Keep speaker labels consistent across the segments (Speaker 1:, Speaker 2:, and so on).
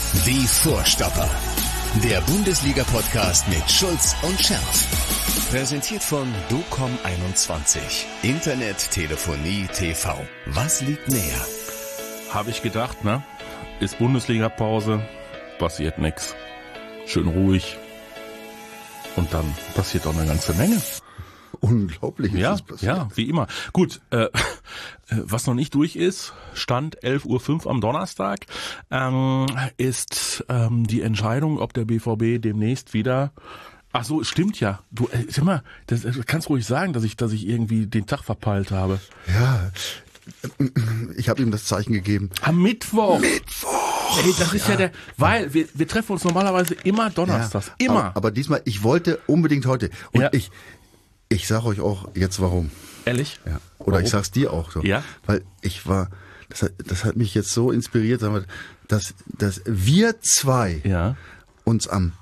Speaker 1: Die Vorstopper. Der Bundesliga-Podcast mit Schulz und Scherf. Präsentiert von DOCOM21. Internet, Telefonie, TV. Was liegt näher?
Speaker 2: Habe ich gedacht, ne? Ist Bundesliga-Pause, passiert nix. Schön ruhig. Und dann passiert auch eine ganze Menge.
Speaker 3: Unglaublich ist
Speaker 2: Ja,
Speaker 3: das passiert.
Speaker 2: ja, wie immer. Gut, was noch nicht durch ist, Stand 11:05 Uhr am Donnerstag, ist die Entscheidung, ob der BVB demnächst wieder... Ach so, stimmt ja. Du, sag mal, das kannst ruhig sagen, dass ich irgendwie den Tag verpeilt habe.
Speaker 3: Ja, ich habe ihm das Zeichen gegeben.
Speaker 2: Am Mittwoch. Ey, das ist ja der, weil wir treffen uns normalerweise immer donnerstags.
Speaker 3: Ja,
Speaker 2: Immer.
Speaker 3: aber diesmal, ich wollte unbedingt heute. Und
Speaker 2: Ja.
Speaker 3: ich sage euch auch jetzt warum.
Speaker 2: Ehrlich?
Speaker 3: Ja. Oder
Speaker 2: Warum?
Speaker 3: ich sag's dir auch so.
Speaker 2: Ja.
Speaker 3: Weil das hat mich jetzt so inspiriert, dass wir zwei
Speaker 2: Ja.
Speaker 3: uns am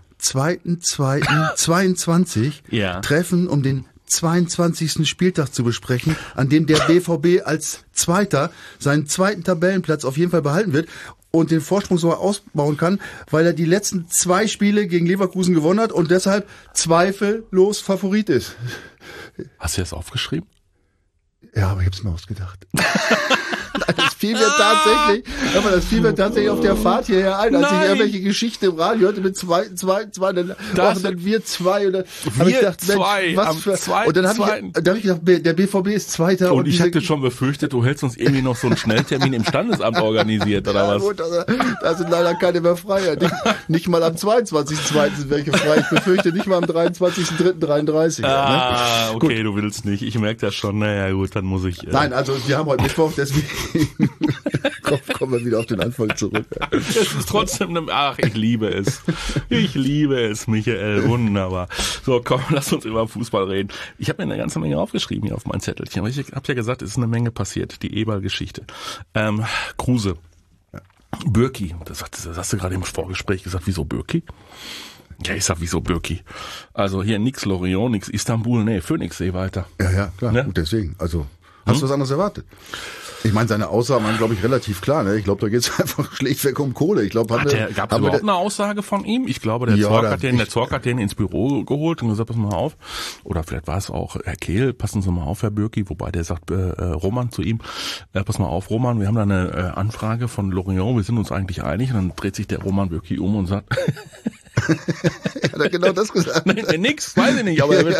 Speaker 3: 2.2.22
Speaker 2: Ja.
Speaker 3: treffen, um den 22. Spieltag zu besprechen, an dem der BVB als Zweiter seinen zweiten Tabellenplatz auf jeden Fall behalten wird und den Vorsprung sogar ausbauen kann, weil er die letzten 2 Spiele gegen Leverkusen gewonnen hat und deshalb zweifellos Favorit ist.
Speaker 2: Hast du das aufgeschrieben?
Speaker 3: Ja, aber ich hab's mir ausgedacht. Das fiel mir tatsächlich auf der Fahrt hierher ein, als ich irgendwelche Geschichten im Radio hörte mit zwei, dann wir zwei und dann habe ich gedacht,
Speaker 2: zwei,
Speaker 3: was
Speaker 2: am
Speaker 3: für,
Speaker 2: zweiten,
Speaker 3: und dann habe ich gedacht, der BVB ist Zweiter
Speaker 2: Und ich
Speaker 3: diese-
Speaker 2: hatte schon befürchtet, du hättest uns irgendwie noch so einen Schnelltermin im Standesamt organisiert, oder
Speaker 3: Ja,
Speaker 2: was?
Speaker 3: gut, da sind leider keine mehr frei. Nicht mal am 22.2. sind welche frei. Ich befürchte nicht mal am 23.3.33.
Speaker 2: Ah, okay,
Speaker 3: Gut.
Speaker 2: du willst nicht. Ich merke das schon. Naja, gut, dann muss ich...
Speaker 3: Nein, also wir haben heute Mittwoch, deswegen kommen wir wieder auf den Anfang zurück.
Speaker 2: Es ist trotzdem... ich liebe es. Ich liebe es, Michael. Wunderbar. So, komm, lass uns über Fußball reden. Ich habe mir eine ganze Menge aufgeschrieben hier auf mein Zettelchen. Aber ich habe ja gesagt, es ist eine Menge passiert. Die Eberl-Geschichte. Kruse. Bürki. Das hast du gerade im Vorgespräch gesagt. Wieso Bürki? Ja, ich sag, wieso Bürki? Also hier nix Lorient, nix Istanbul, nee, Phoenixsee weiter.
Speaker 3: Ja, klar.
Speaker 2: Ne?
Speaker 3: Gut, deswegen. Also, hast du was anderes erwartet? Ich meine, seine Aussagen waren, glaube ich, relativ klar. Ne? Ich glaube, da geht es einfach schlichtweg um Kohle. Ich glaube,
Speaker 2: Gab es überhaupt eine Aussage von ihm? Ich glaube, der Zorc hat den ins Büro geholt und gesagt, pass mal auf. Oder vielleicht war es auch Herr Kehl, passen Sie mal auf, Herr Bürki, wobei der sagt Roman zu ihm, pass mal auf, Roman, wir haben da eine Anfrage von Lorient, wir sind uns eigentlich einig. Und dann dreht sich der Roman Bürki um und sagt...
Speaker 3: Hat er genau das gesagt?
Speaker 2: Nee, nix, weiß ich nicht, aber er will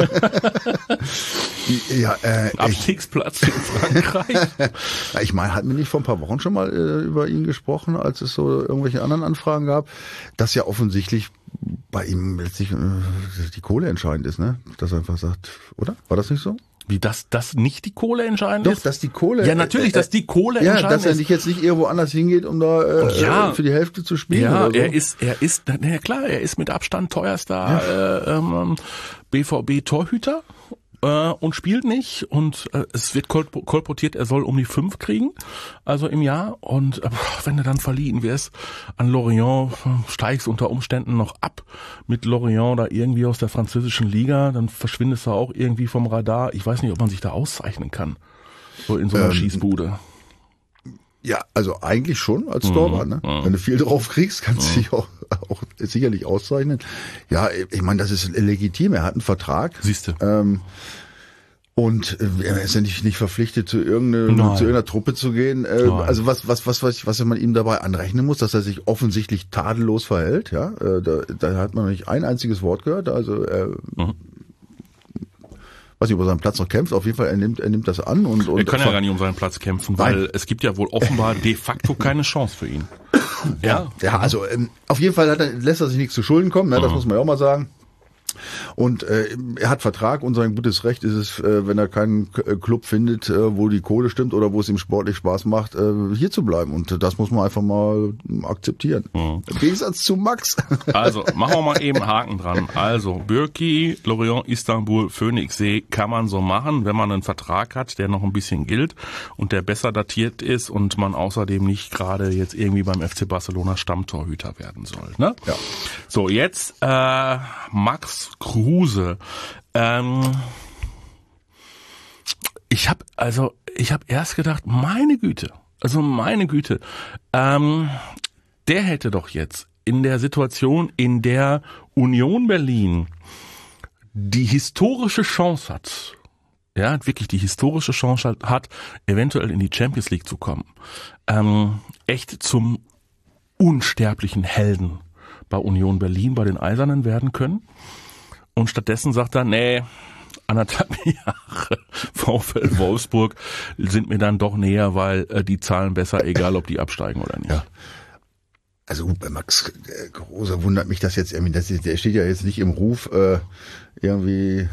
Speaker 2: Abstiegsplatz in Frankreich.
Speaker 3: Ich meine, hatten wir nicht vor ein paar Wochen schon mal über ihn gesprochen, als es so irgendwelche anderen Anfragen gab, dass ja offensichtlich bei ihm letztlich die Kohle entscheidend ist, ne? Dass er einfach sagt, oder? War das nicht so?
Speaker 2: Wie, dass nicht die Kohle entscheidend
Speaker 3: Doch,
Speaker 2: ist?
Speaker 3: dass die Kohle...
Speaker 2: Ja, natürlich, dass die Kohle
Speaker 3: ja,
Speaker 2: entscheidend
Speaker 3: dass er
Speaker 2: ist.
Speaker 3: nicht jetzt nicht irgendwo anders hingeht, um da
Speaker 2: Ja.
Speaker 3: für die Hälfte zu spielen
Speaker 2: Ja,
Speaker 3: oder so.
Speaker 2: er ist, na klar, er ist mit Abstand teuerster BVB-Torhüter und spielt nicht und es wird kolportiert, er soll um die 5 kriegen, also im Jahr und wenn du dann verliehen wirst an Lorient, steigst unter Umständen noch ab mit Lorient da irgendwie aus der französischen Liga, dann verschwindest du auch irgendwie vom Radar. Ich weiß nicht, ob man sich da auszeichnen kann, so in so einer Schießbude.
Speaker 3: Ja, also eigentlich schon als Torwart, ne? Wenn du viel drauf kriegst, kannst du dich auch sicherlich auszeichnen. Ja, ich meine, das ist legitim. Er hat einen Vertrag.
Speaker 2: Siehste.
Speaker 3: Und er ist ja nicht verpflichtet, zu irgendeiner Truppe zu gehen. Also was man ihm dabei anrechnen muss, dass er sich offensichtlich tadellos verhält. Ja, da hat man noch nicht ein einziges Wort gehört. Also weiß nicht, ob er seinen Platz noch kämpft. Auf jeden Fall, er nimmt das an und
Speaker 2: Er kann ja gar nicht um seinen Platz kämpfen, weil es gibt ja wohl offenbar de facto keine Chance für ihn.
Speaker 3: Ja, also auf jeden Fall lässt er sich nichts zu Schulden kommen, ne? Das muss man ja auch mal sagen. Und er hat Vertrag und sein gutes Recht ist es, wenn er keinen Club findet, wo die Kohle stimmt oder wo es ihm sportlich Spaß macht, hier zu bleiben. Und das muss man einfach mal akzeptieren. Im Gegensatz zu Max.
Speaker 2: Also, machen wir mal eben Haken dran. Also, Bürki, Lorient, Istanbul, Phoenixsee kann man so machen, wenn man einen Vertrag hat, der noch ein bisschen gilt und der besser datiert ist und man außerdem nicht gerade jetzt irgendwie beim FC Barcelona Stammtorhüter werden soll. Ne?
Speaker 3: Ja.
Speaker 2: So, jetzt Max Kruse. Ich habe erst gedacht, meine Güte, der hätte doch jetzt in der Situation, in der Union Berlin die historische Chance hat, ja, wirklich die historische Chance hat, eventuell in die Champions League zu kommen, echt zum unsterblichen Helden bei Union Berlin, bei den Eisernen werden können. Und stattdessen sagt er, nee, 1,5 Jahre VfL Wolfsburg sind mir dann doch näher, weil die zahlen besser, egal ob die absteigen oder nicht.
Speaker 3: Ja. Also gut, bei Max Kruse wundert mich das jetzt irgendwie, der steht ja jetzt nicht im Ruf, irgendwie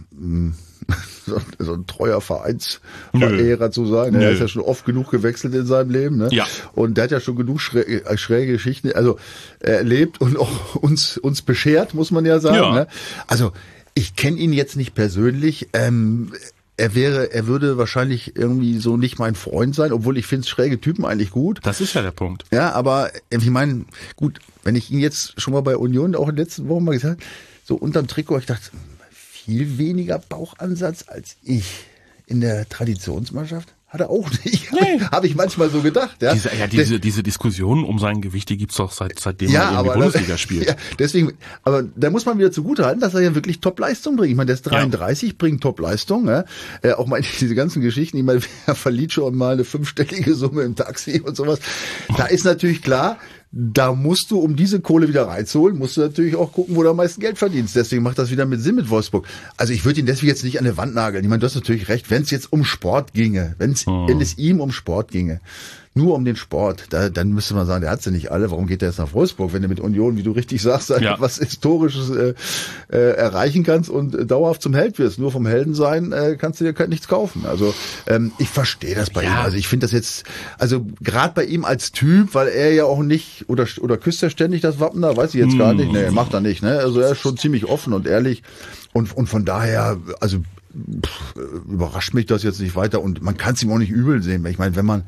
Speaker 3: so ein treuer Vereinsverehrer zu sein. Er ist ja schon oft genug gewechselt in seinem Leben, ne? Ja. Und der hat ja schon genug schräge Geschichten, also erlebt und auch uns beschert, muss man ja sagen. Ja. Ne? Also ich kenne ihn jetzt nicht persönlich. Er würde wahrscheinlich irgendwie so nicht mein Freund sein, obwohl ich finde schräge Typen eigentlich gut.
Speaker 2: Das ist ja der Punkt.
Speaker 3: Ja, aber ich meine, gut, wenn ich ihn jetzt schon mal bei Union auch in den letzten Wochen mal gesagt, so unterm Trikot, ich dachte, viel weniger Bauchansatz als ich in der Traditionsmannschaft. Hat er auch nicht. Nee. Habe ich manchmal so gedacht. Ja.
Speaker 2: Diese Diskussion um sein Gewicht, die gibt's doch seitdem er irgendwie Bundesliga spielt.
Speaker 3: Ja, deswegen, aber da muss man wieder zugutehalten, dass er ja wirklich Top-Leistung bringt. Ich meine, der ist 33, bringt Top-Leistung. Ja. Auch mal diese ganzen Geschichten, ich meine, er verliert schon mal eine 5-stellige Summe im Taxi und sowas. Da ist natürlich klar, da musst du, um diese Kohle wieder reinzuholen, musst du natürlich auch gucken, wo du am meisten Geld verdienst. Deswegen macht das wieder mit Sinn mit Wolfsburg. Also ich würde ihn deswegen jetzt nicht an der Wand nageln. Ich meine, du hast natürlich recht, wenn es jetzt um Sport ginge, wenn es ihm um Sport ginge, nur um den Sport, dann müsste man sagen, der hat's ja nicht alle. Warum geht der jetzt nach Wolfsburg, wenn du mit Union, wie du richtig sagst, was Historisches erreichen kannst und dauerhaft zum Held wirst? Nur vom Helden sein kannst du dir nichts kaufen. Also ich verstehe das bei ihm. Also ich finde das jetzt, also gerade bei ihm als Typ, weil er ja auch nicht, oder küsst er ständig das Wappen da, weiß ich jetzt gar nicht. Nee, macht er nicht. Ne? Also er ist schon ziemlich offen und ehrlich und von daher, also überrascht mich das jetzt nicht weiter und man kann es ihm auch nicht übel sehen. Ich meine, wenn man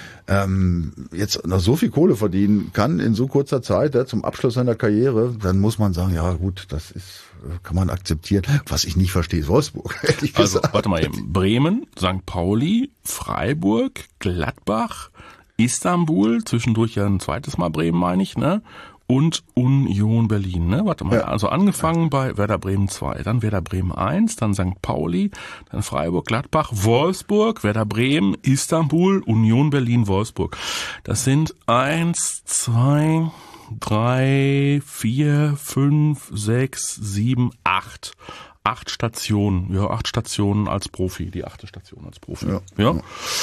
Speaker 3: jetzt noch so viel Kohle verdienen kann in so kurzer Zeit, zum Abschluss seiner Karriere, dann muss man sagen, ja gut, kann man akzeptieren. Was ich nicht verstehe, ist Wolfsburg, ehrlich gesagt.
Speaker 2: Also, warte mal eben. Bremen, St. Pauli, Freiburg, Gladbach, Istanbul, zwischendurch ja ein zweites Mal Bremen, meine ich, ne? Und Union Berlin, ne? Warte mal, also angefangen bei Werder Bremen 2, dann Werder Bremen 1, dann St. Pauli, dann Freiburg, Gladbach, Wolfsburg, Werder Bremen, Istanbul, Union Berlin, Wolfsburg. Das sind 1, 2, 3, 4, 5, 6, 7, 8. 8 Stationen, 8 Stationen als Profi, die 8. Station als Profi. Ja.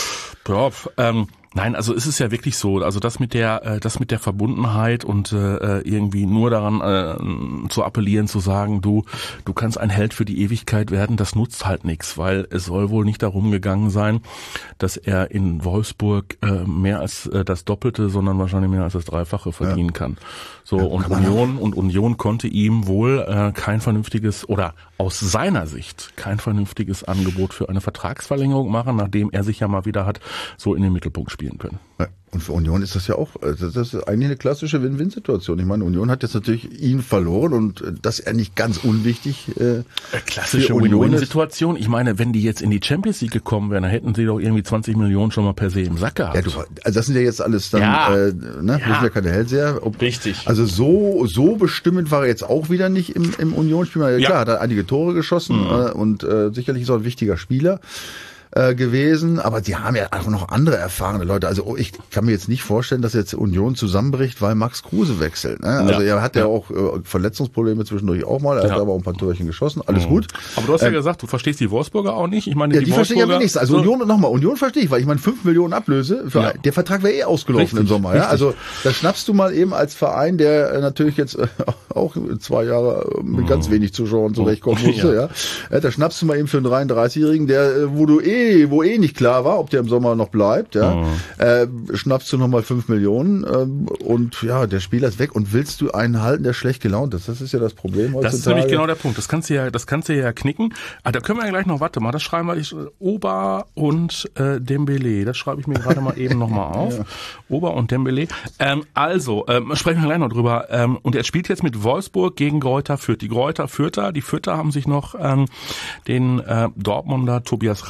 Speaker 2: Nein, also es ist ja wirklich so, also das mit der Verbundenheit und irgendwie nur daran zu appellieren, zu sagen, du kannst ein Held für die Ewigkeit werden, das nutzt halt nichts, weil es soll wohl nicht darum gegangen sein, dass er in Wolfsburg mehr als das Doppelte, sondern wahrscheinlich mehr als das Dreifache verdienen kann. So, und Union konnte ihm wohl kein vernünftiges oder aus seiner Sicht kein vernünftiges Angebot für eine Vertragsverlängerung machen, nachdem er sich ja mal wieder hat so in den Mittelpunkt spielen können.
Speaker 3: Ja, und für Union ist das ja auch, das ist eigentlich eine klassische Win-Win-Situation. Ich meine, Union hat jetzt natürlich ihn verloren und das ist ja nicht ganz unwichtig.
Speaker 2: Klassische Win-Win-Situation. Ich meine, wenn die jetzt in die Champions League gekommen wären, dann hätten sie doch irgendwie 20 Millionen schon mal per se im Sack gehabt.
Speaker 3: Ja, also das sind ja jetzt alles dann, wir sind ja keine Hellseher.
Speaker 2: Richtig.
Speaker 3: Also so bestimmend war er jetzt auch wieder nicht im Unionsspiel. Klar, hat er einige Tore geschossen und sicherlich ist er ein wichtiger Spieler gewesen, aber die haben ja auch noch andere erfahrene Leute. Also ich kann mir jetzt nicht vorstellen, dass jetzt Union zusammenbricht, weil Max Kruse wechselt. Ne? Also er hat ja auch Verletzungsprobleme zwischendurch auch mal, er hat aber auch ein paar Torchen geschossen, alles gut.
Speaker 2: Aber du hast ja gesagt, du verstehst die Wolfsburger auch nicht. Ich meine,
Speaker 3: die verstehe ich aber nicht. Also Union verstehe ich, weil ich meine 5 Millionen Ablöse, der Vertrag wäre ausgelaufen im Sommer. Ja? Also da schnappst du mal eben als Verein, der natürlich jetzt auch 2 Jahre mit ganz wenig Zuschauern zurechtkommen musste. Ja? Da schnappst du mal eben für einen 33-Jährigen, wo nicht klar war, ob der im Sommer noch bleibt, schnappst du nochmal 5 Millionen und der Spieler ist weg und willst du einen halten, der schlecht gelaunt ist? Das ist ja das Problem heutzutage.
Speaker 2: Das ist nämlich genau der Punkt. Das kannst du ja knicken. Da können wir ja gleich noch, warte mal, das schreiben wir, Oba und Dembélé. Das schreibe ich mir gerade mal eben nochmal auf. Oba und Dembélé. Sprechen wir gleich noch drüber. Und er spielt jetzt mit Wolfsburg gegen Greuther Fürth. Die Fürther haben sich noch den Dortmunder Tobias Raschel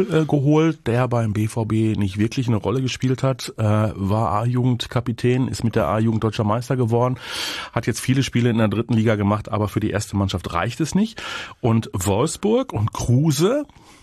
Speaker 2: geholt, der beim BVB nicht wirklich eine Rolle gespielt hat, war A-Jugend-Kapitän, ist mit der A-Jugend deutscher Meister geworden, hat jetzt viele Spiele in der 3. Liga gemacht, aber für die erste Mannschaft reicht es nicht. Und Wolfsburg und Kruse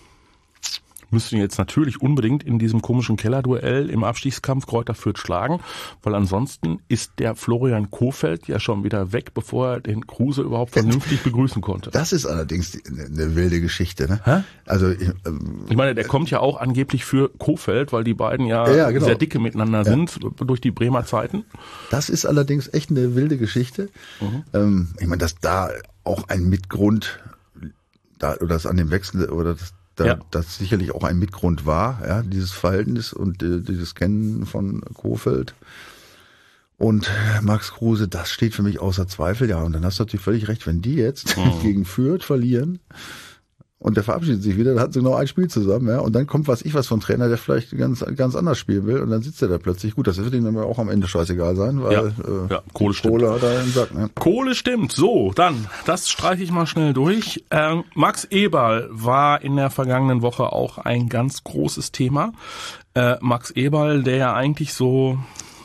Speaker 2: müssen jetzt natürlich unbedingt in diesem komischen Kellerduell im Abstiegskampf Kräuter Fürth schlagen, weil ansonsten ist der Florian Kohfeldt ja schon wieder weg, bevor er den Kruse überhaupt vernünftig begrüßen konnte.
Speaker 3: Das ist allerdings eine wilde Geschichte, ne?
Speaker 2: Hä?
Speaker 3: Also
Speaker 2: ich meine, der kommt ja auch angeblich für Kohfeldt, weil die beiden ja
Speaker 3: genau.
Speaker 2: sehr dicke miteinander sind durch die Bremer Zeiten.
Speaker 3: Das ist allerdings echt eine wilde Geschichte. Ich meine, dass da auch ein Mitgrund oder das an dem Wechsel oder das sicherlich auch ein Mitgrund war, ja, dieses Verhältnis und dieses Kennen von Kohfeldt und Max Kruse, das steht für mich außer Zweifel, ja. Und dann hast du natürlich völlig recht, wenn die jetzt gegen Fürth verlieren und der verabschiedet sich wieder, dann hatten sie noch ein Spiel zusammen, ja. Und dann kommt was vom Trainer, der vielleicht ganz anders spielen will und dann sitzt er da plötzlich. Gut, das wird ihm dann auch am Ende scheißegal sein, weil Kohle hat er im Sack, ne?
Speaker 2: Kohle stimmt. So, dann, das streiche ich mal schnell durch. Max Eberl war in der vergangenen Woche auch ein ganz großes Thema. Max Eberl, der ja eigentlich so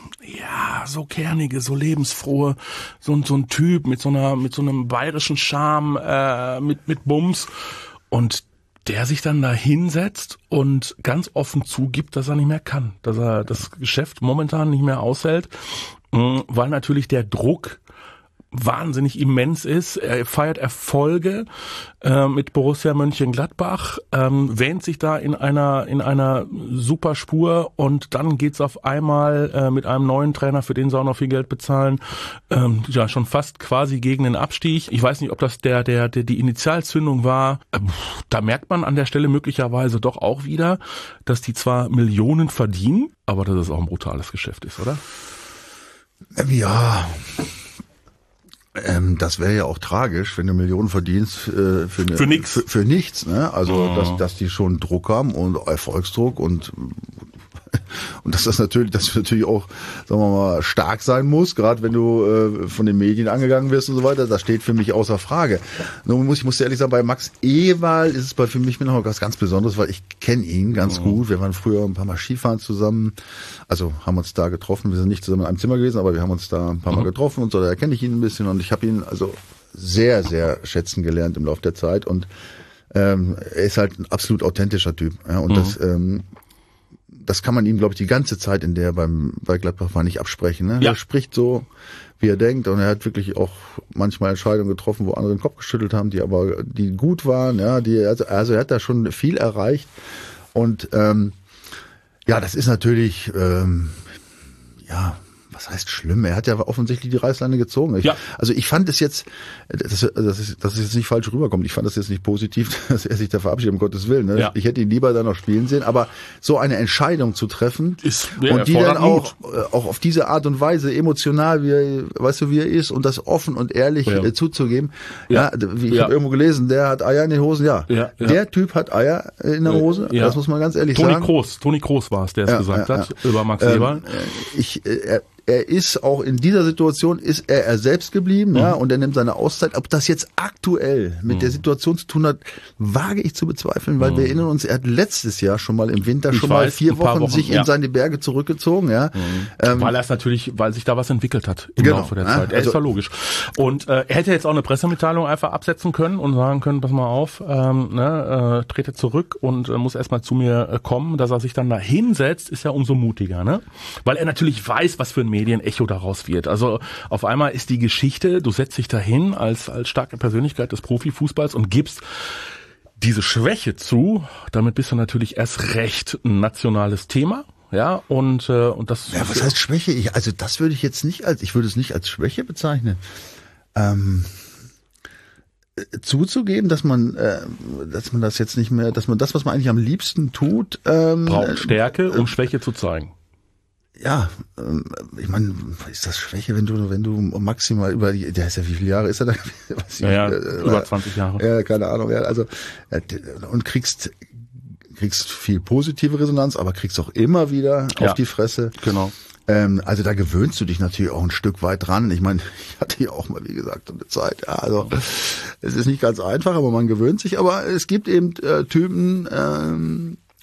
Speaker 2: kernige, so lebensfrohe, so ein Typ mit so einem bayerischen Charme, mit Bums. Und der sich dann da hinsetzt und ganz offen zugibt, dass er nicht mehr kann, dass er das Geschäft momentan nicht mehr aushält, weil natürlich der Druck wahnsinnig immens ist. Er feiert Erfolge mit Borussia Mönchengladbach, wähnt sich da in einer super Spur und dann geht's auf einmal mit einem neuen Trainer, für den sie auch noch viel Geld bezahlen, schon fast quasi gegen den Abstieg. Ich weiß nicht, ob das die Initialzündung war. Da merkt man an der Stelle möglicherweise doch auch wieder, dass die zwar Millionen verdienen, aber dass es auch ein brutales Geschäft ist, oder?
Speaker 3: Ja. Das wäre ja auch tragisch, wenn du Millionen verdienst für nichts. Für nichts, ne? Also dass die schon Druck haben und Erfolgsdruck und dass das natürlich auch, sagen wir mal, stark sein muss, gerade wenn du von den Medien angegangen wirst und so weiter, das steht für mich außer Frage. Nur ich muss ehrlich sagen, bei Max Eberl ist es für mich noch was ganz Besonderes, weil ich kenne ihn ganz gut. Wir waren früher ein paar Mal Skifahren zusammen, also haben uns da getroffen. Wir sind nicht zusammen in einem Zimmer gewesen, aber wir haben uns da ein paar Mal getroffen und so, da kenne ich ihn ein bisschen und ich habe ihn also sehr, sehr schätzen gelernt im Laufe der Zeit und er ist halt ein absolut authentischer Typ. Ja, und das kann man ihm, glaube ich, die ganze Zeit, in der er bei Gladbach war, nicht absprechen. Ne? Er spricht so, wie er denkt, und er hat wirklich auch manchmal Entscheidungen getroffen, wo andere den Kopf geschüttelt haben, die gut waren. Ja, also er hat da schon viel erreicht. Und das ist natürlich was heißt schlimm? Er hat ja offensichtlich die Reißleine gezogen. Also ich fand es jetzt, dass es jetzt nicht falsch rüberkommt. Ich fand das jetzt nicht positiv, dass er sich da verabschiedet, um Gottes Willen. Ne? Ja. Ich hätte ihn lieber da noch spielen sehen. Aber so eine Entscheidung zu treffen und die dann auch auf diese Art und Weise emotional, wie er ist und das offen und ehrlich zuzugeben. Ja. Ich habe irgendwo gelesen, der hat Eier in den Hosen. Ja. Der Typ hat Eier in der Hose. Das muss man ganz ehrlich sagen.
Speaker 2: Toni Kroos war es, der es gesagt hat über Max Eberl.
Speaker 3: Er ist auch in dieser Situation, ist er selbst geblieben, und er nimmt seine Auszeit. Ob das jetzt aktuell mit der Situation zu tun hat, wage ich zu bezweifeln, weil wir erinnern uns, er hat letztes Jahr schon mal im Winter mal 4 Wochen sich in seine Berge zurückgezogen,
Speaker 2: weil sich da was entwickelt hat im Laufe der Zeit. Ist doch logisch. Und er hätte jetzt auch eine Pressemitteilung einfach absetzen können und sagen können, pass mal auf, trete zurück und muss erstmal zu mir kommen. Dass er sich dann da hinsetzt, ist ja umso mutiger, ne? Weil er natürlich weiß, was für ein Medienecho daraus wird. Also auf einmal ist die Geschichte, du setzt dich dahin als starke Persönlichkeit des Profifußballs und gibst diese Schwäche zu. Damit bist du natürlich erst recht ein nationales Thema. Ja, und das.
Speaker 3: Ja, was heißt Schwäche? Das würde ich jetzt nicht ich würde es nicht als Schwäche bezeichnen. Zuzugeben, dass man das jetzt nicht mehr, dass man das, was man eigentlich am liebsten tut,
Speaker 2: braucht Stärke, um Schwäche zu zeigen.
Speaker 3: Ja, ich meine, ist das Schwäche, wenn du maximal der ist ja, wie viele Jahre ist er da?
Speaker 2: Über 20 Jahre.
Speaker 3: Ja, keine Ahnung. Ja, also und kriegst viel positive Resonanz, aber kriegst auch immer wieder auf die Fresse.
Speaker 2: Genau.
Speaker 3: Also da gewöhnst du dich natürlich auch ein Stück weit dran. Ich meine, ich hatte ja auch mal, wie gesagt, so eine Zeit. Ja, also es ist nicht ganz einfach, aber man gewöhnt sich. Aber es gibt eben Typen,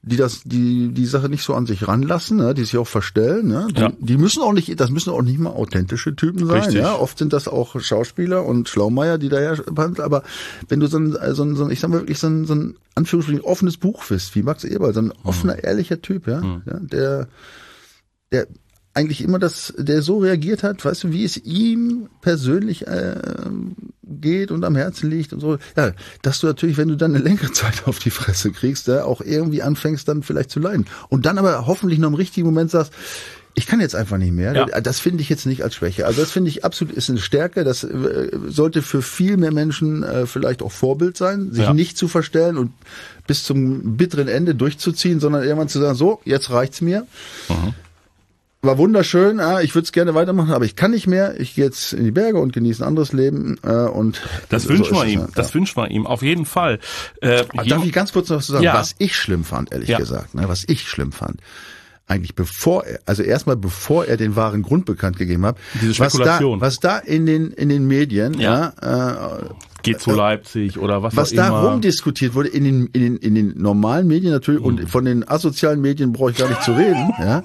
Speaker 3: die Sache nicht so an sich ranlassen, ne, die sich auch verstellen, ne? Die müssen auch nicht, das müssen auch nicht mal authentische Typen sein,
Speaker 2: Richtig.
Speaker 3: ja. Oft sind das auch Schauspieler und Schlaumeier, die daher behandeln, aber wenn du so ein ich sag mal wirklich so ein Anführungsstrichen offenes Buch bist, wie Max Eberl, so ein offener, ehrlicher Typ, ja, der eigentlich immer der so reagiert hat, weißt du, wie es ihm persönlich geht und am Herzen liegt und so. Ja, dass du natürlich, wenn du dann eine längere Zeit auf die Fresse kriegst, auch irgendwie anfängst dann vielleicht zu leiden. Und dann aber hoffentlich noch im richtigen Moment sagst, ich kann jetzt einfach nicht mehr. Ja. Das finde ich jetzt nicht als Schwäche. Also das finde ich absolut ist eine Stärke. Das sollte für viel mehr Menschen vielleicht auch Vorbild sein, sich nicht zu verstellen und bis zum bitteren Ende durchzuziehen, sondern irgendwann zu sagen, so, jetzt reicht's mir. Mhm. War wunderschön, ich würde es gerne weitermachen, aber ich kann nicht mehr. Ich gehe jetzt in die Berge und genieße ein anderes Leben. Und
Speaker 2: das wünschen wir ihm. Das wünschen wir ihm auf jeden Fall.
Speaker 3: Darf ich ganz kurz noch was sagen, was ich schlimm fand, ehrlich gesagt, ne, was ich schlimm fand. Eigentlich bevor er den wahren Grund bekannt gegeben hat,
Speaker 2: diese Spekulation,
Speaker 3: was da in den Medien,
Speaker 2: geht zu Leipzig oder was
Speaker 3: da rumdiskutiert wurde in den normalen Medien natürlich und von den asozialen Medien brauche ich gar nicht zu reden, ja.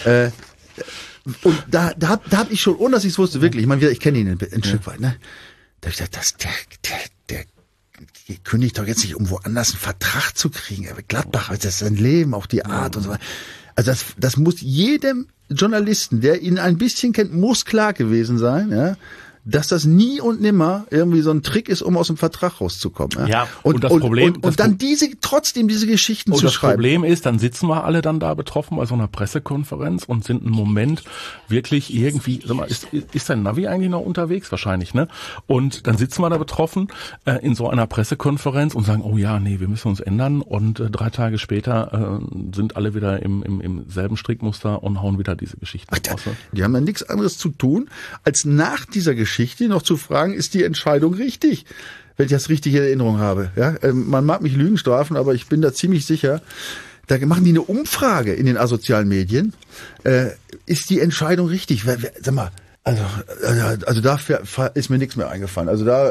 Speaker 3: Und da hab ich schon, ohne dass ich es wusste, wirklich, ich meine, ich kenne ihn ein Stück weit, ne? Da hab ich gedacht, der kündigt doch jetzt nicht, um woanders einen Vertrag zu kriegen. Aber Gladbach, das ist sein Leben, auch die Art und so weiter. Also das muss jedem Journalisten, der ihn ein bisschen kennt, muss klar gewesen sein, ja, dass das nie und nimmer irgendwie so ein Trick ist, um aus dem Vertrag rauszukommen. Ja,
Speaker 2: und das Problem...
Speaker 3: Und dann trotzdem diese Geschichten zu schreiben.
Speaker 2: Und das Problem ist, dann sitzen wir alle dann da betroffen bei so einer Pressekonferenz und sind einen Moment wirklich irgendwie... Sag mal, ist dein Navi eigentlich noch unterwegs? Wahrscheinlich, ne? Und dann sitzen wir da betroffen in so einer Pressekonferenz und sagen, oh ja, nee, wir müssen uns ändern. Und 3 Tage später sind alle wieder im selben Strickmuster und hauen wieder diese Geschichten raus.
Speaker 3: Die haben ja nichts anderes zu tun, als nach dieser Geschichte noch zu fragen, ist die Entscheidung richtig? Wenn ich das richtig in Erinnerung habe. Ja, man mag mich Lügen strafen, aber ich bin da ziemlich sicher, da machen die eine Umfrage in den asozialen Medien. Ist die Entscheidung richtig? Sag mal, also da ist mir nichts mehr eingefallen. Also da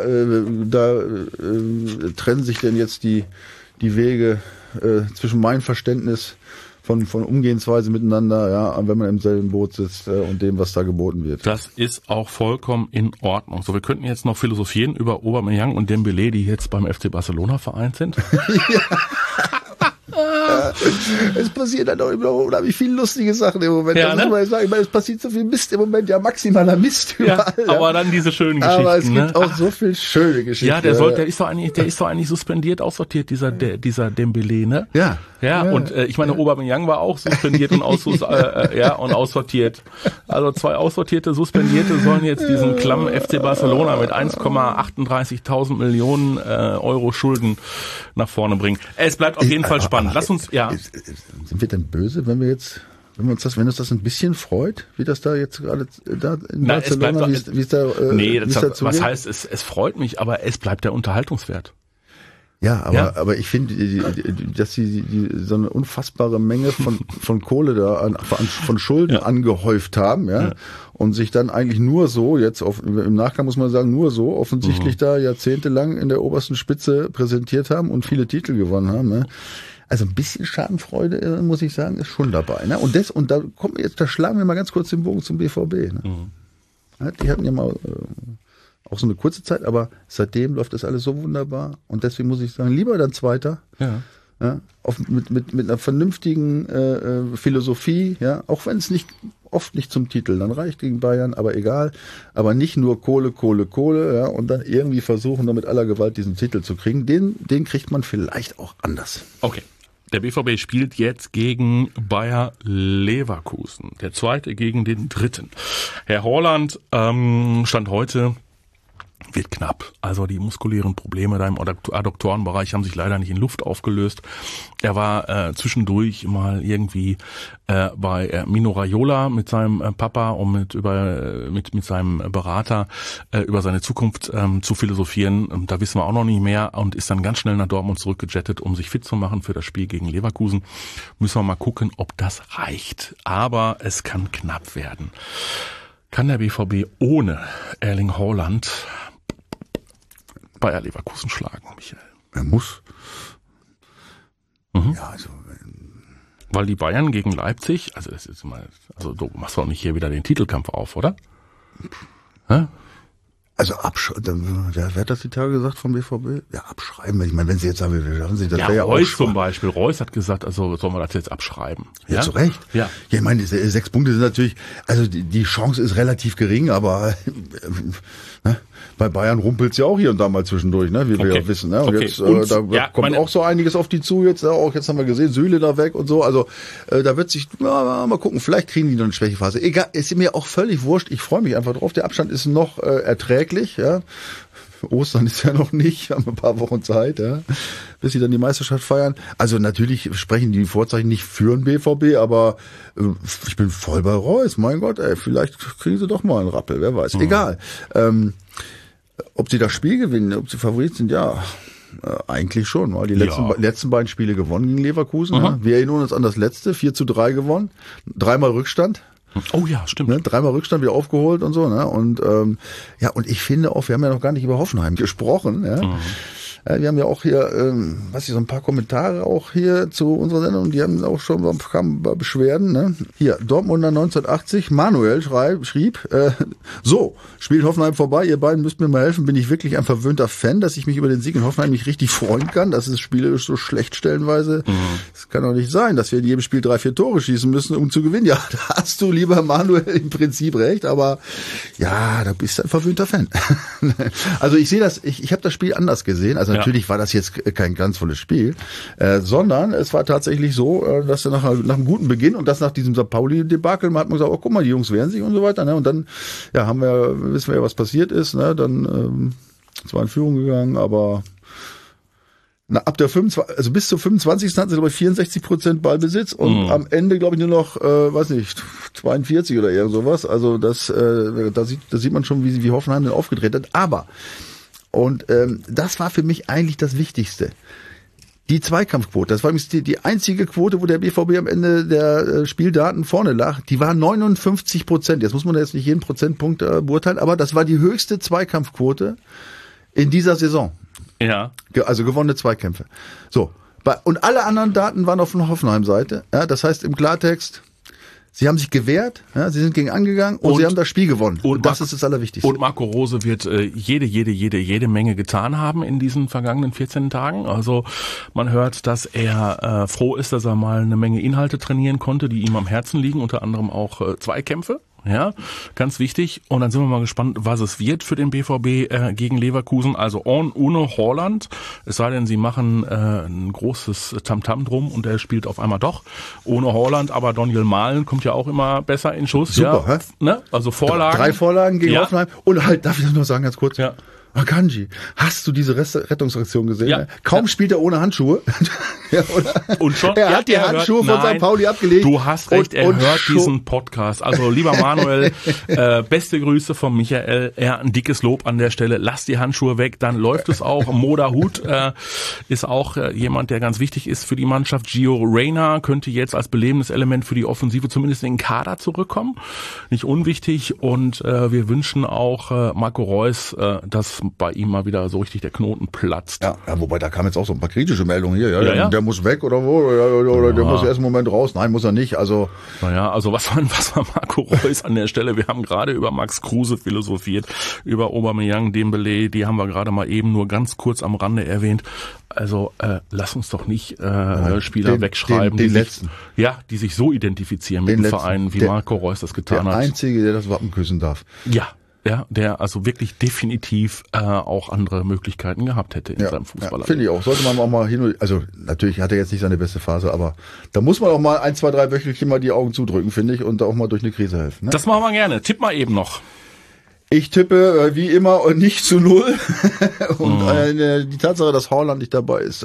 Speaker 3: trennen sich denn jetzt die Wege zwischen meinem Verständnis von Umgehensweise miteinander, ja, wenn man im selben Boot sitzt und dem, was da geboten wird.
Speaker 2: Das ist auch vollkommen in Ordnung. So, wir könnten jetzt noch philosophieren über Aubameyang und Dembélé, die jetzt beim FC Barcelona vereint sind.
Speaker 3: Es passiert dann auch immer unheimlich viele lustige Sachen im Moment.
Speaker 2: Ja,
Speaker 3: das muss man sagen. Ich meine, es passiert so viel Mist im Moment, ja, maximaler Mist überall.
Speaker 2: Ja, aber dann diese schönen Geschichten.
Speaker 3: Aber es gibt auch so viel schöne Geschichten.
Speaker 2: Ja, der ist doch eigentlich suspendiert, aussortiert, dieser Dembélé, ne?
Speaker 3: Ja.
Speaker 2: Ja, und ich meine, Aubameyang war auch suspendiert und aussortiert. Also 2 aussortierte Suspendierte sollen jetzt diesen klammen FC Barcelona mit 1,38.000 Millionen Euro Schulden nach vorne bringen. Es bleibt auf jeden Fall spannend. Lass uns,
Speaker 3: Sind wir denn böse, wenn uns das ein bisschen freut, wie das da jetzt gerade da in Barcelona, wie es da
Speaker 2: was heißt, es freut mich, aber es bleibt der Unterhaltungswert.
Speaker 3: Ja, aber ich finde, dass sie so eine unfassbare Menge von Kohle da von Schulden angehäuft haben, ja, und sich dann eigentlich nur so, jetzt im Nachgang muss man sagen, nur so offensichtlich da jahrzehntelang in der obersten Spitze präsentiert haben und viele Titel gewonnen haben, ne? Also ein bisschen Schadenfreude, muss ich sagen, ist schon dabei, ne? Und da schlagen wir mal ganz kurz den Bogen zum BVB, ne? Ja, die hatten ja mal auch so eine kurze Zeit, aber seitdem läuft das alles so wunderbar. Und deswegen muss ich sagen, lieber dann Zweiter. Ja. Ja, mit einer vernünftigen Philosophie, ja, auch wenn es oft nicht zum Titel dann reicht gegen Bayern, aber egal. Aber nicht nur Kohle, ja, und dann irgendwie versuchen, mit aller Gewalt diesen Titel zu kriegen. Den kriegt man vielleicht auch anders.
Speaker 2: Okay. Der BVB spielt jetzt gegen Bayer Leverkusen. Der zweite gegen den dritten. Herr Haaland stand heute, wird knapp. Also die muskulären Probleme da im Adduktorenbereich haben sich leider nicht in Luft aufgelöst. Er war zwischendurch mal irgendwie bei Mino Raiola mit seinem Papa, um mit seinem Berater über seine Zukunft zu philosophieren. Da wissen wir auch noch nicht mehr und ist dann ganz schnell nach Dortmund zurückgejettet, um sich fit zu machen für das Spiel gegen Leverkusen. Müssen wir mal gucken, ob das reicht. Aber es kann knapp werden. Kann der BVB ohne Erling Haaland Bayer Leverkusen schlagen, Michael?
Speaker 3: Er muss. Ja, also
Speaker 2: Weil die Bayern gegen Leipzig, also das ist mal, also du machst doch nicht hier wieder den Titelkampf auf, oder? Hä?
Speaker 3: Also wer hat das die Tage gesagt vom BVB? Ja, abschreiben. Ich meine, wenn Sie jetzt sagen, wir schaffen Sie das
Speaker 2: Ja,
Speaker 3: wäre ja
Speaker 2: Reus
Speaker 3: auch
Speaker 2: zum Beispiel. Reus hat gesagt, also sollen wir das jetzt abschreiben.
Speaker 3: Ja, zu Recht.
Speaker 2: Ja.
Speaker 3: Ja, ich meine, diese 6 Punkte sind natürlich, also die Chance ist relativ gering, aber ne, bei Bayern rumpelt's ja auch hier und da mal zwischendurch, ne, wie wir ja wissen. Ne? Und jetzt da kommt auch so einiges auf die zu jetzt. Auch jetzt haben wir gesehen, Süle da weg und so. Also da wird sich mal gucken. Vielleicht kriegen die noch eine Schwächephase. Egal, ist mir auch völlig wurscht. Ich freue mich einfach drauf. Der Abstand ist noch erträglich. Ja. Ostern ist ja noch nicht, wir haben ein paar Wochen Zeit, ja, bis sie dann die Meisterschaft feiern. Also natürlich sprechen die Vorzeichen nicht für den BVB, aber ich bin voll bei Reus. Mein Gott, vielleicht kriegen sie doch mal einen Rappel, wer weiß. Egal. Ob sie das Spiel gewinnen, ob sie Favorit sind, ja, eigentlich schon, weil die letzten beiden Spiele gewonnen gegen Leverkusen. Ja. Wir erinnern uns an das letzte, 4-3 gewonnen, 3-mal Rückstand.
Speaker 2: Oh ja, stimmt.
Speaker 3: Ne, 3-mal Rückstand wieder aufgeholt und so, ne? Und und ich finde auch, wir haben ja noch gar nicht über Hoffenheim gesprochen, ja. Wir haben ja auch hier, so ein paar Kommentare auch hier zu unserer Sendung, die haben auch schon kamen Beschwerden, ne? Hier, Dortmunder 1980, Manuel schrieb, so, spielt Hoffenheim vorbei, ihr beiden müsst mir mal helfen, bin ich wirklich ein verwöhnter Fan, dass ich mich über den Sieg in Hoffenheim nicht richtig freuen kann, das ist spielerisch so schlecht stellenweise. Es kann doch nicht sein, dass wir in jedem Spiel 3-4 Tore schießen müssen, um zu gewinnen. Ja, da hast du, lieber Manuel, im Prinzip recht, aber ja, da bist du ein verwöhnter Fan. Also ich sehe das, ich habe das Spiel anders gesehen, also natürlich war das jetzt kein ganz volles Spiel, sondern es war tatsächlich so, dass nach einem guten Beginn und das nach diesem St. Pauli-Debakel, hat man gesagt, oh guck mal, die Jungs wehren sich und so weiter, ne? Und dann wissen wir ja, was passiert ist, ne? Dann zwar in Führung gegangen, aber ab der 25, also bis zur 25. hatten sie, glaube ich, 64% Ballbesitz und am Ende, glaube ich, nur noch, 42 oder eher sowas. Also da sieht man schon, wie Hoffenheim denn aufgedreht hat. Aber und das war für mich eigentlich das Wichtigste. Die Zweikampfquote, das war die einzige Quote, wo der BVB am Ende der Spieldaten vorne lag, die war 59%. Jetzt muss man jetzt nicht jeden Prozentpunkt beurteilen, aber das war die höchste Zweikampfquote in dieser Saison.
Speaker 2: Ja.
Speaker 3: Also gewonnene Zweikämpfe. So. Und alle anderen Daten waren auf der Hoffenheim-Seite. Ja, das heißt im Klartext, sie haben sich gewehrt, ja, sie sind gegen angegangen und sie haben das Spiel gewonnen. Und das ist das Allerwichtigste.
Speaker 2: Und Marco Rose wird jede Menge getan haben in diesen vergangenen 14 Tagen. Also man hört, dass er froh ist, dass er mal eine Menge Inhalte trainieren konnte, die ihm am Herzen liegen, unter anderem auch Zweikämpfe. Ja, ganz wichtig. Und dann sind wir mal gespannt, was es wird für den BVB gegen Leverkusen. Also ohne Haaland, es sei denn, sie machen ein großes Tamtam drum und er spielt auf einmal doch ohne Haaland. Aber Daniel Mahlen kommt ja auch immer besser in Schuss.
Speaker 3: Super,
Speaker 2: ja, ne? Also Vorlagen.
Speaker 3: 3 Vorlagen gegen Hoffenheim. Und halt, darf ich das noch sagen, ganz kurz?
Speaker 2: Ja.
Speaker 3: Akanji, hast du diese Rettungsaktion gesehen?
Speaker 2: Ja.
Speaker 3: Kaum spielt er ohne Handschuhe. Ja, oder?
Speaker 2: Und schon,
Speaker 3: er hat die Handschuhe von St. Pauli abgelegt.
Speaker 2: Du hast recht, er hört diesen Podcast. Also lieber Manuel, beste Grüße von Michael. Ein dickes Lob an der Stelle. Lass die Handschuhe weg, dann läuft es auch. Moda Hut ist auch jemand, der ganz wichtig ist für die Mannschaft. Gio Reyna könnte jetzt als belebendes Element für die Offensive zumindest in den Kader zurückkommen. Nicht unwichtig. Und wir wünschen auch Marco Reus, dass bei ihm mal wieder so richtig der Knoten platzt.
Speaker 3: Ja, wobei da kamen jetzt auch so ein paar kritische Meldungen hier. Ja. Der muss weg oder wo? Oder der muss erst einen Moment raus. Nein, muss er nicht. Also
Speaker 2: naja, also was war Marco Reus an der Stelle? Wir haben gerade über Max Kruse philosophiert, über Aubameyang, Dembélé, die haben wir gerade mal eben nur ganz kurz am Rande erwähnt. Also lass uns doch nicht Spieler wegschreiben, die sich so identifizieren mit den Vereinen, wie Marco Reus das getan hat.
Speaker 3: Der Einzige, der das Wappen küssen darf.
Speaker 2: Ja, der also wirklich definitiv auch andere Möglichkeiten gehabt hätte in seinem Fußballer.
Speaker 3: Ja, finde ich auch. Sollte man auch mal hin. Also natürlich hat er jetzt nicht seine beste Phase, aber da muss man auch mal 1, 2, 3 Wöchelchen mal die Augen zudrücken, finde ich, und da auch mal durch eine Krise helfen. Ne?
Speaker 2: Das machen wir gerne. Tipp mal eben noch.
Speaker 3: Ich tippe wie immer nicht zu 0. Und die Tatsache, dass Haaland nicht dabei ist,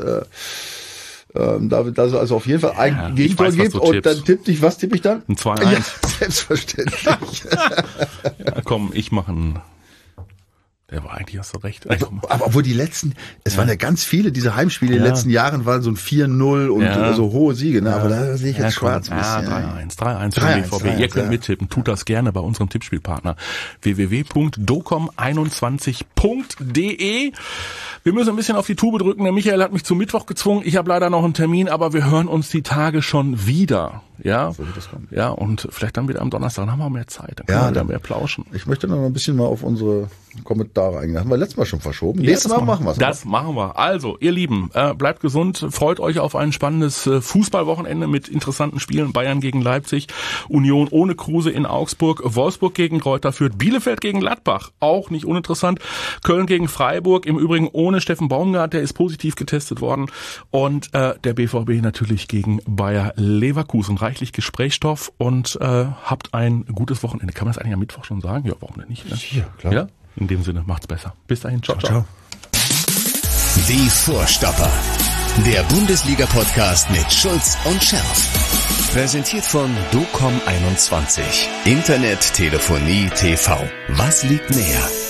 Speaker 3: da es also auf jeden Fall ein Gegentor gibt und dann was tippe ich dann?
Speaker 2: Ein 2-1.
Speaker 3: Ja, selbstverständlich.
Speaker 2: Ja, komm, ich mache Der war eigentlich, hast du recht.
Speaker 3: Aber obwohl es waren ja ganz viele, diese Heimspiele in den letzten Jahren waren so ein 4-0 und so hohe Siege, ne? Aber da sehe ich jetzt schwarz.
Speaker 2: 3-1 für den BVB. Ihr könnt mittippen. Tut das gerne bei unserem Tippspielpartner www.docom21.de. Wir müssen ein bisschen auf die Tube drücken. Der Michael hat mich zum Mittwoch gezwungen. Ich habe leider noch einen Termin, aber wir hören uns die Tage schon wieder. Ja,
Speaker 3: so wird das kommen.
Speaker 2: Ja, und vielleicht dann wieder am Donnerstag. Dann haben wir mehr Zeit. Dann können wir wieder mehr plauschen.
Speaker 3: Ich möchte noch ein bisschen mal auf unsere Kommentare eingehen. Haben wir letztes Mal schon verschoben. Nächstes Mal machen wir es.
Speaker 2: Das machen wir. Also, ihr Lieben, bleibt gesund. Freut euch auf ein spannendes Fußballwochenende mit interessanten Spielen. Bayern gegen Leipzig, Union ohne Kruse in Augsburg, Wolfsburg gegen Greuther Fürth, Bielefeld gegen Gladbach. Auch nicht uninteressant. Köln gegen Freiburg. Im Übrigen ohne Steffen Baumgart. Der ist positiv getestet worden. Und der BVB natürlich gegen Bayer Leverkusen. Reichlich Gesprächsstoff und habt ein gutes Wochenende. Kann man das eigentlich am Mittwoch schon sagen? Ja, warum denn nicht? Ne?
Speaker 3: Ja, klar.
Speaker 2: Ja? In dem Sinne, macht's besser. Bis dahin. Ciao, ciao.
Speaker 1: Die Vorstopper. Der Bundesliga-Podcast mit Schulz und Scherf. Präsentiert von Docom21. Internet, Telefonie, TV. Was liegt näher?